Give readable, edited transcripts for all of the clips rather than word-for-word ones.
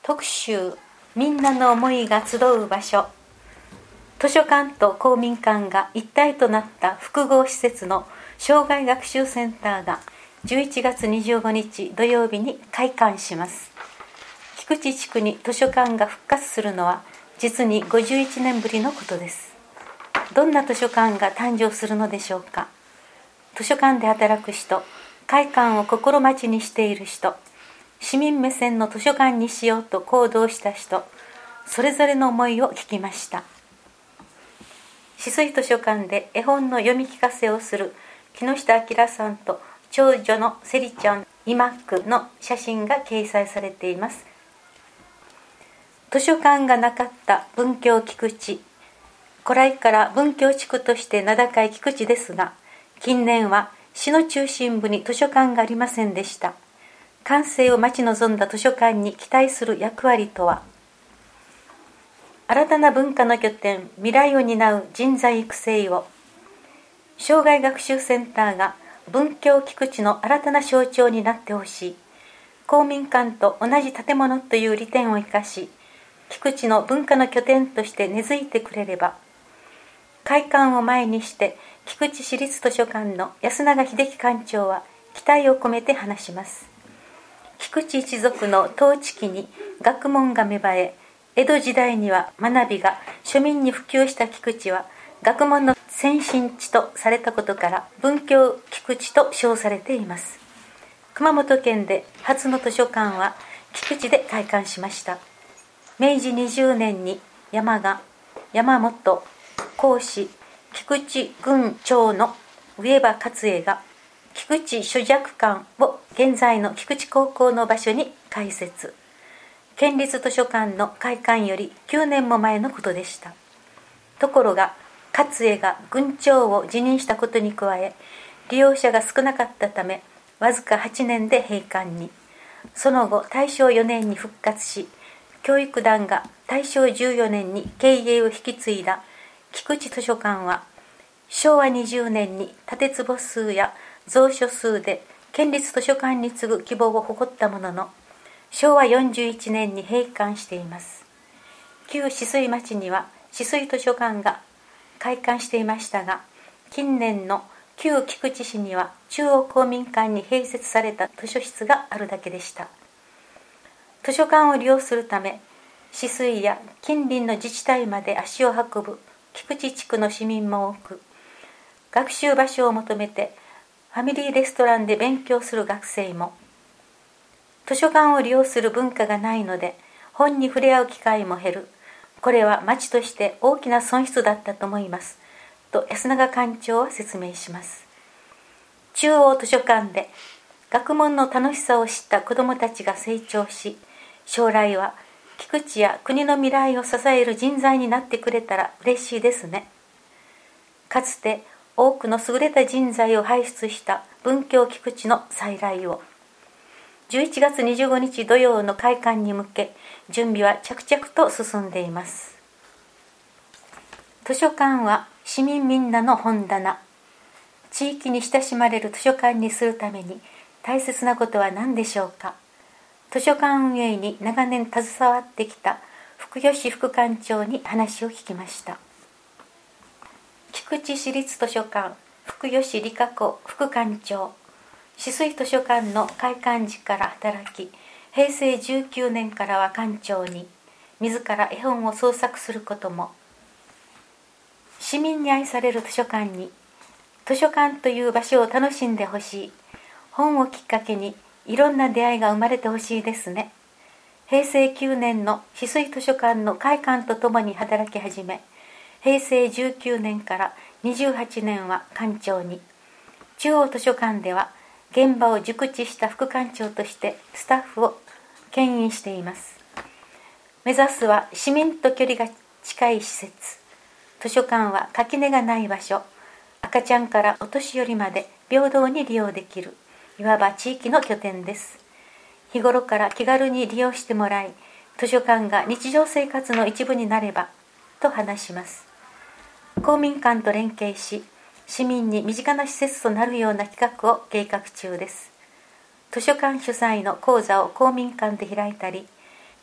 特集みんなの思いが集う場所。図書館と公民館が一体となった複合施設の障害学習センターが11月25日土曜日に開館します。菊池地区に図書館が復活するのは実に51年ぶりのことです。どんな図書館が誕生するのでしょうか。図書館で働く人、開館を心待ちにしている人、市民目線の図書館にしようと行動した人、それぞれの思いを聞きました。止水図書館で絵本の読み聞かせをする木下明さんと長女のセリちゃんイマックの写真が掲載されています。図書館がなかった文京菊池、古来から文京地区として名高い菊池ですが、近年は市の中心部に図書館がありませんでした。完成を待ち望んだ図書館に期待する役割とは。新たな文化の拠点、未来を担う人材育成を。障害学習センターが文京菊池の新たな象徴になってほしい。公民館と同じ建物という利点を生かし、菊池の文化の拠点として根付いてくれれば。開館を前にして菊池市立図書館の安永秀樹館長は期待を込めて話します。菊池一族の統治期に学問が芽生え、江戸時代には学びが庶民に普及した菊池は学問の先進地とされたことから文京菊池と称されています。熊本県で初の図書館は菊池で開館しました。明治20年に山本講師菊池郡長の上場勝栄が菊池書弱館を現在の菊池高校の場所に開設。県立図書館の開館より9年も前のことでした。ところが勝栄が郡長を辞任したことに加え、利用者が少なかったためわずか8年で閉館に。その後大正4年に復活し、教育団が大正14年に経営を引き継いだ菊池図書館は、昭和20年に建坪数や蔵書数で県立図書館に次ぐ規模を誇ったものの、昭和41年に閉館しています。旧止水町には止水図書館が開館していましたが、近年の旧菊池市には中央公民館に併設された図書室があるだけでした。図書館を利用するため、止水や近隣の自治体まで足を運ぶ菊池地区の市民も多く、学習場所を求めてファミリーレストランで勉強する学生も。図書館を利用する文化がないので本に触れ合う機会も減る。これは町として大きな損失だったと思いますと安永館長は説明します。中央図書館で学問の楽しさを知った子どもたちが成長し、将来は菊池や国の未来を支える人材になってくれたら嬉しいですね。かつて多くの優れた人材を輩出した文京菊池の再来を。11月25日土曜の開館に向け、準備は着々と進んでいます。図書館は市民みんなの本棚。地域に親しまれる図書館にするために大切なことは何でしょうか。図書館運営に長年携わってきた福吉副館長に話を聞きました。菊池市立図書館福吉理香子副館長、止水図書館の開館時から働き、平成19年からは館長に、自ら絵本を創作することも。市民に愛される図書館に、図書館という場所を楽しんでほしい。本をきっかけにいろんな出会いが生まれてほしいですね。平成9年の止水図書館の開館とともに働き始め、平成19年から28年は館長に。中央図書館では現場を熟知した副館長としてスタッフを牽引しています。目指すは市民と距離が近い施設。図書館は垣根がない場所。赤ちゃんからお年寄りまで平等に利用できる、いわば地域の拠点です。日頃から気軽に利用してもらい、図書館が日常生活の一部になればと話します。公民館と連携し、市民に身近な施設となるような企画を計画中です。図書館主催の講座を公民館で開いたり、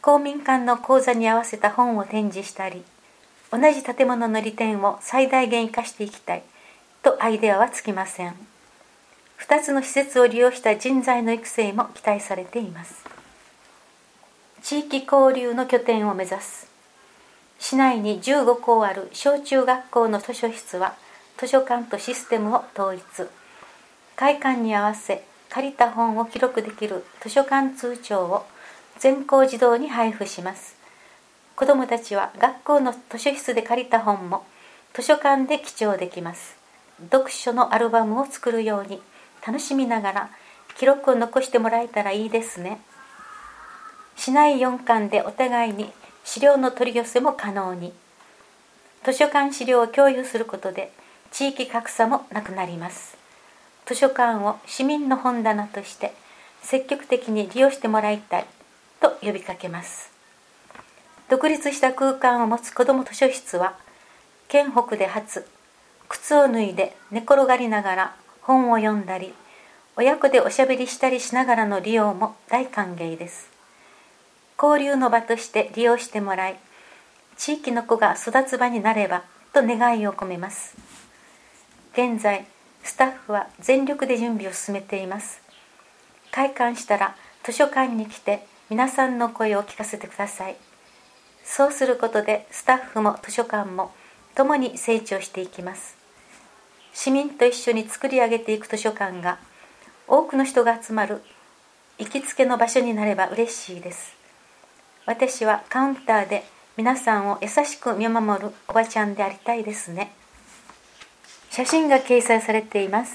公民館の講座に合わせた本を展示したり、同じ建物の利点を最大限生かしていきたいとアイデアはつきません。2つの施設を利用した人材の育成も期待されています。地域交流の拠点を目指す。市内に15校ある小中学校の図書室は図書館とシステムを統一。開館に合わせ借りた本を記録できる図書館通帳を全校児童に配布します。子どもたちは学校の図書室で借りた本も図書館で記帳できます。読書のアルバムを作るように楽しみながら記録を残してもらえたらいいですね。市内4館でお互いに資料の取り寄せも可能に。図書館資料を共有することで地域格差もなくなります。図書館を市民の本棚として積極的に利用してもらいたいと呼びかけます。独立した空間を持つ子ども図書室は県北で初、靴を脱いで寝転がりながら本を読んだり、親子でおしゃべりしたりしながらの利用も大歓迎です。交流の場として利用してもらい、地域の子が育つ場になればと願いを込めます。現在、スタッフは全力で準備を進めています。開館したら図書館に来て皆さんの声を聞かせてください。そうすることでスタッフも図書館も共に成長していきます。市民と一緒に作り上げていく図書館が多くの人が集まる行きつけの場所になれば嬉しいです。私はカウンターで皆さんを優しく見守るおばちゃんでありたいですね。写真が掲載されています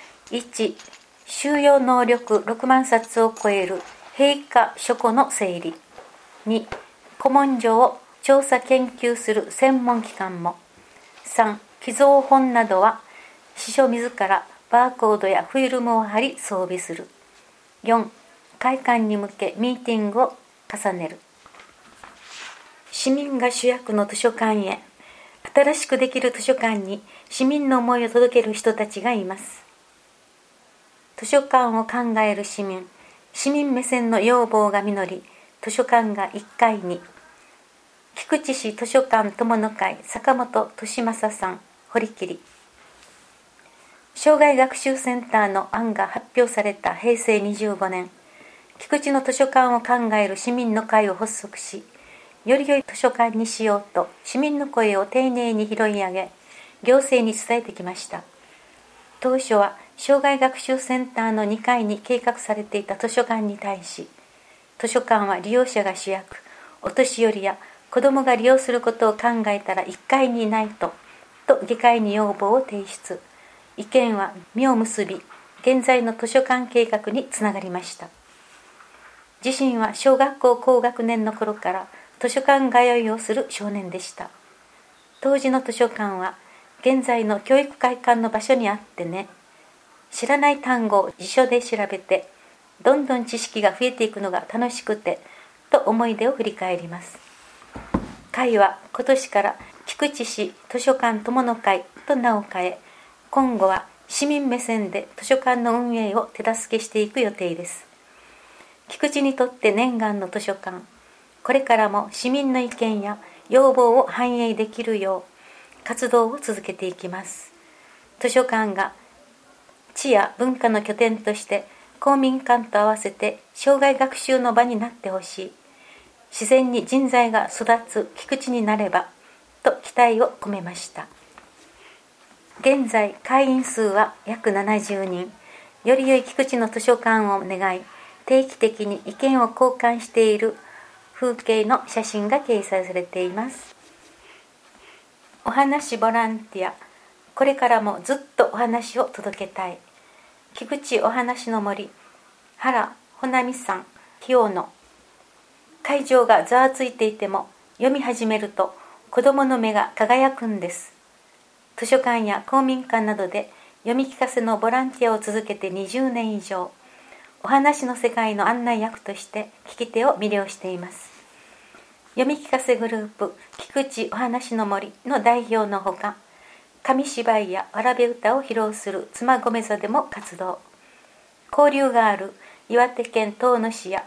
。1、収容能力6万冊を超える閉館書庫の整理。2、古文書を調査研究する専門機関も。3、寄贈本などは司書自らバーコードやフィルムを貼り装備する。4、開館に向けミーティングを重ねる。市民が主役の図書館へ。新しくできる図書館に市民の思いを届ける人たちがいます。図書館を考える市民目線の要望が実り、図書館が1階に。菊池市図書館友の会坂本利正さん、堀切。障害学習センターの案が発表された平成25年、菊池の図書館を考える市民の会を発足し、より良い図書館にしようと市民の声を丁寧に拾い上げ、行政に伝えてきました。当初は障害学習センターの2階に計画されていた図書館に対し、図書館は利用者が主役、お年寄りや子どもが利用することを考えたら1階にいないと議会に要望を提出。意見は実を結び、現在の図書館計画につながりました。自身は小学校高学年の頃から図書館通いをする少年でした。当時の図書館は現在の教育会館の場所にあってね、知らない単語を辞書で調べて、どんどん知識が増えていくのが楽しくて、と思い出を振り返ります。会は今年から菊池市図書館友の会と名を変え、今後は市民目線で図書館の運営を手助けしていく予定です。菊池にとって念願の図書館、これからも市民の意見や要望を反映できるよう活動を続けていきます。図書館が知や文化の拠点として公民館と合わせて生涯学習の場になってほしい。自然に人材が育つ菊池になればと期待を込めました。現在会員数は約70人。より良い菊池の図書館を願い、定期的に意見を交換している風景の写真が掲載されています。お話ボランティア、これからもずっとお話を届けたい。菊池お話の森、原穂波さん、清野。会場がざわついていても読み始めると子どもの目が輝くんです。図書館や公民館などで読み聞かせのボランティアを続けて20年以上、お話の世界の案内役として聞き手を魅了しています。読み聞かせグループ菊池お話の森の代表のほか、紙芝居やわらべ歌を披露する妻込座でも活動。交流がある岩手県遠野市や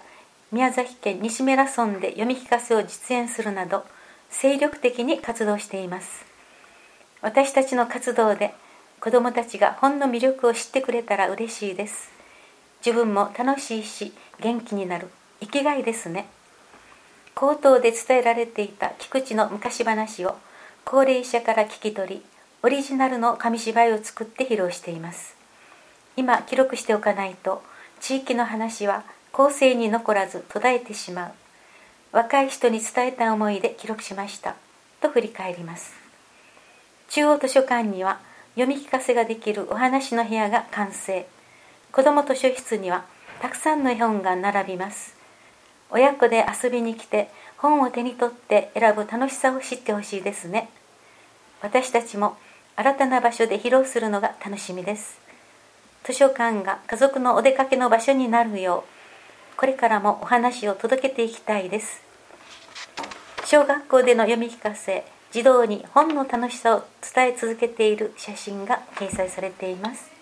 宮崎県西米良村で読み聞かせを実演するなど精力的に活動しています。私たちの活動で子どもたちが本の魅力を知ってくれたら嬉しいです。自分も楽しいし元気になる生きがいですね。口頭で伝えられていた菊池の昔話を高齢者から聞き取り、オリジナルの紙芝居を作って披露しています。今記録しておかないと地域の話は後世に残らず途絶えてしまう。若い人に伝えた思いで記録しましたと振り返ります。中央図書館には読み聞かせができるお話の部屋が完成。子ども図書室にはたくさんの絵本が並びます。親子で遊びに来て本を手に取って選ぶ楽しさを知ってほしいですね。私たちも新たな場所で披露するのが楽しみです。図書館が家族のお出かけの場所になるよう、これからもお話を届けていきたいです。小学校での読み聞かせ、児童に本の楽しさを伝え続けている写真が掲載されています。